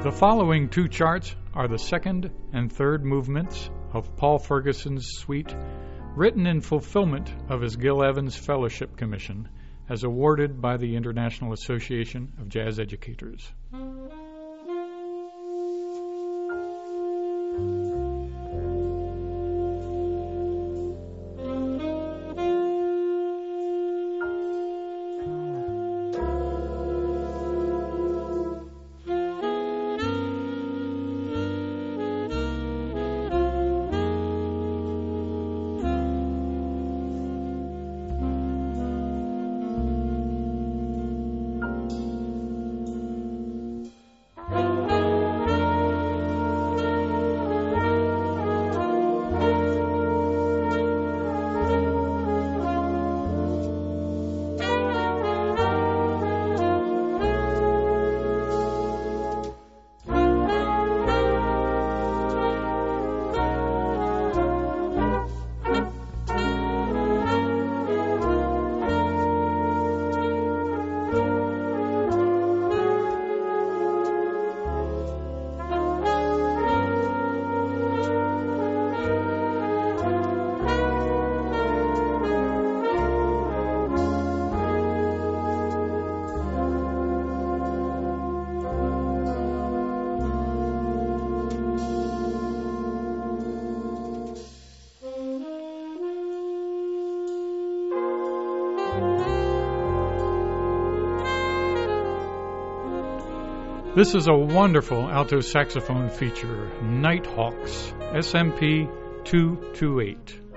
The following two charts are the second and third movements of Paul Ferguson's suite, written in fulfillment of his Gil Evans Fellowship Commission, as awarded by the International Association of Jazz Educators. This is a wonderful alto saxophone feature, Nighthawks, SMP 228.